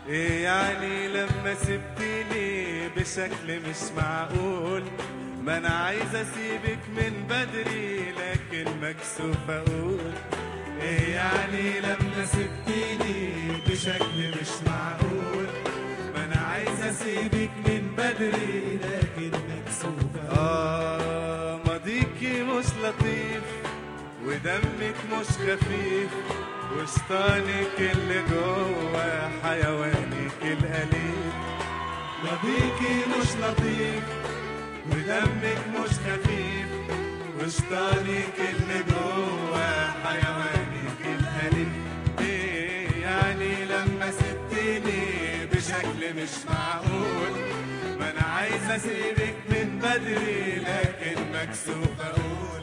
ايه يعني لما سبتيني بشكل مش معقول؟ ما انا عايز اسيبك من بدري لكن مكسوف اقول. ايه يعني لما سبتيني بشكل مش معقول؟ ما انا عايز اسيبك من بدري لكن مكسوف اقول. ماضيكي مش لطيف ودمك مش خفيف، وشطانك اللي جوه حيوانك الأليف. ماضيكي مش لطيف ودمك مش خفيف، وشطانك اللي جوه حيوانك الأليف. ايه يعني لما سبتيني بشكل مش معقول؟ ما انا عايز اسيبك من بدري لكن مكسوف اقول.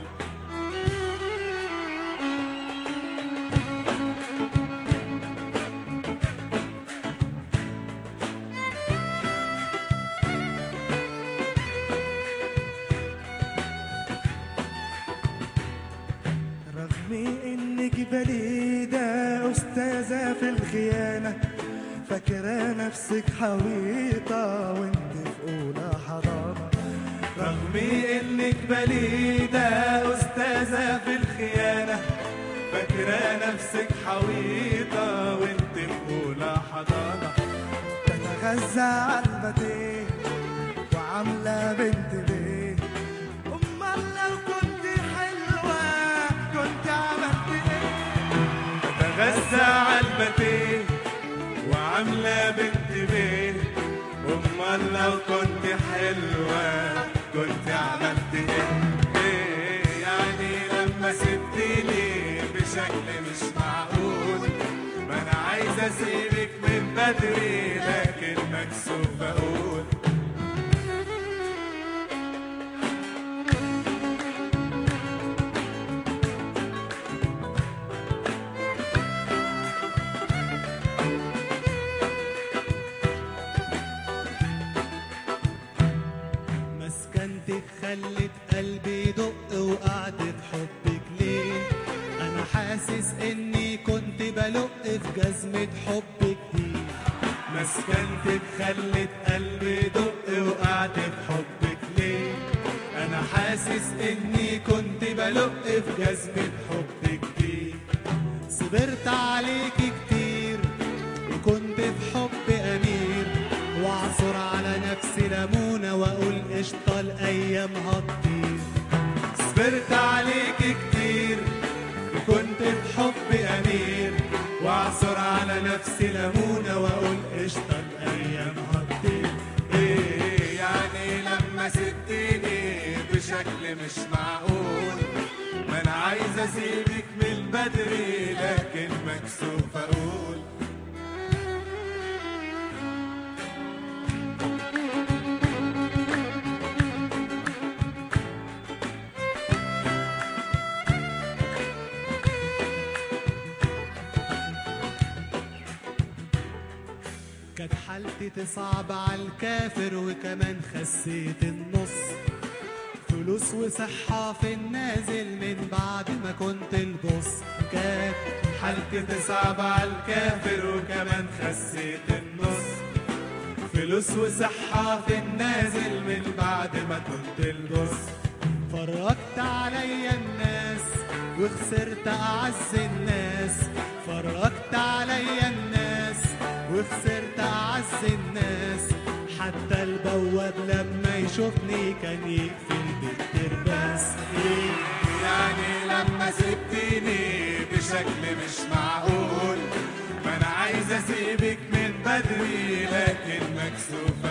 رغم انك بليدة استاذة في الخيانة، فاكرة نفسك حويطة وانت في اولى حضانة. رغم انك بليدة استاذة في الخيانة، فاكرة نفسك حويطة وانت في اولى حضانة. تتغذى على البتيه وعاملة بنت بيه. امال لو كنت حلوة كنت عملت ايه؟ تتغذى على البتيه وعاملة بنت بيه. امال لو كنت حلوة كنت عملت ايه يعني لما سبتيني بشكل مش معقول؟ ما انا عايز اسيبك من بدري لكن مكسوف اقول. مسكنتك خلت قلبي يدق وقعدت حبك ليه؟ انا حاسس اني كنت بلق في جزمة حبك دي. مسكنتك خلت قلبي يدق وقعدت بحبك ليه؟ انا حاسس اني كنت بلق في جزمة حبك دي. صبرت عليكي كتير وكنت في حب امير، واعصر على نفسي ليمونة واقول قشطة الايام هتطير. صبرت عليك كتير وكنت في حب امير، واعصر على نفسي ليمونة واقول قشطة الايام هتطير. ايه يعني لما سبتيني بشكل مش معقول؟ ما انا عايز اسيبك من بدري لكن مكسوف اقول. كانت حالتي تصعب على الكافر وكمان خسيت النص. فلوس وصحة في النازل من بعد ما كنت البص. كانت حالتي تصعب على الكافر وكمان خسيت النص. فلوس وصحة في النازل من بعد ما كنت البص. فرجت عليا الناس وخسرت أعز الناس. فرجت عليا الناس وخسرت أعز الناس. حتى البواب لما يشوفني كان يقفل بالترباس. إيه يعني لما سبتيني بشكل مش معقول؟ ما أنا عايز أسيبك من بدري لكن مكسوف